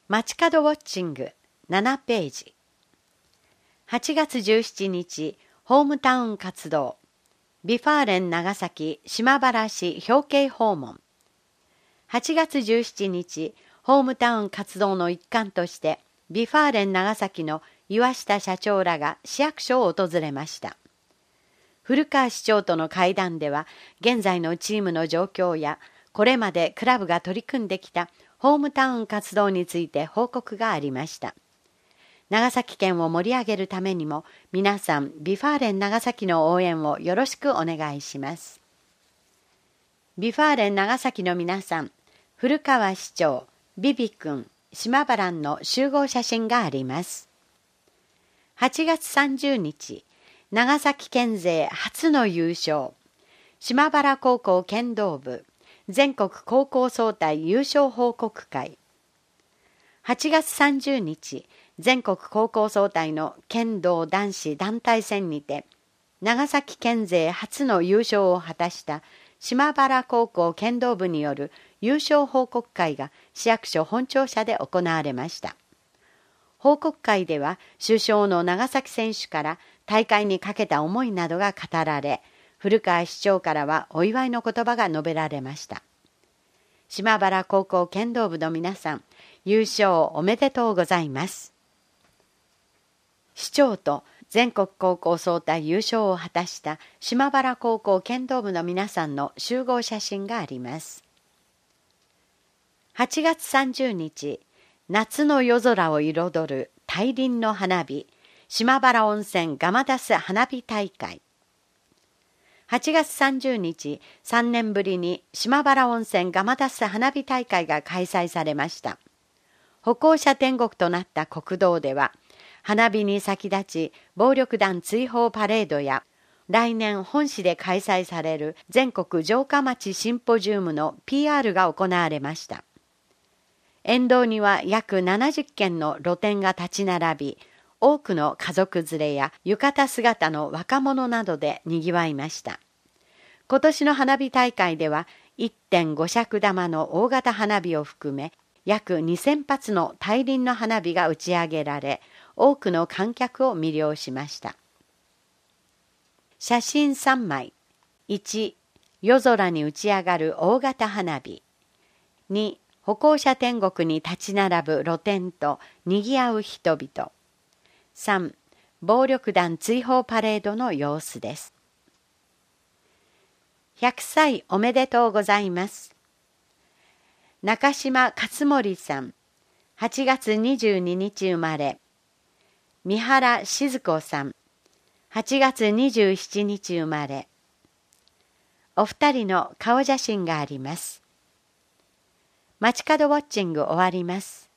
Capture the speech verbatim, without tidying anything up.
街角ウォッチングななページ。はちがつじゅうしちにち、ホームタウン活動。ビファーレン長崎島原市表敬訪問。はちがつじゅうしちにち、ホームタウン活動の一環として、ビファーレン長崎の岩下社長らが市役所を訪れました。古川市長との会談では、現在のチームの状況や、これまでクラブが取り組んできたホームタウン活動について報告がありました。長崎県を盛り上げるためにも、皆さんビファーレン長崎の応援をよろしくお願いします。ビファーレン長崎の皆さん、古川市長、ビビ君、島原の集合写真があります。はちがつさんじゅうにち、長崎県勢初の優勝、島原高校剣道部、全国高校総体優勝報告会。はちがつさんじゅうにち、全国高校総体の剣道男子団体戦にて、長崎県勢初の優勝を果たした島原高校剣道部による優勝報告会が市役所本庁舎で行われました。報告会では、主将の長崎選手から大会にかけた思いなどが語られ、古川市長からはお祝いの言葉が述べられました。島原高校剣道部の皆さん、優勝おめでとうございます。市長と全国高校総体優勝を果たした島原高校剣道部の皆さんの集合写真があります。はちがつさんじゅうにち、夏の夜空を彩る大輪の花火、島原温泉ガマダス花火大会。はちがつさんじゅうにち、さんねんぶりに島原温泉ガマダス花火大会が開催されました。歩行者天国となった国道では、花火に先立ち暴力団追放パレードや、来年本市で開催される全国城下町シンポジウムの ピーアール が行われました。沿道には約ななじゅっけんの露店が立ち並び、多くの家族連れや浴衣姿の若者などでにぎわいました。今年の花火大会では いってんご 尺玉の大型花火を含め約にせんぱつの大輪の花火が打ち上げられ、多くの観客を魅了しました。写真さんまい。いち、夜空に打ち上がる大型花火。に、歩行者天国に立ち並ぶ露店とにぎわう人々。さん、暴力団追放パレードの様子です。ひゃくさいおめでとうございます。中島勝盛さん、はちがつにじゅうににち生まれ。三原静子さん、はちがつにじゅうしちにち生まれ。お二人の顔写真があります。街角ウォッチング終わります。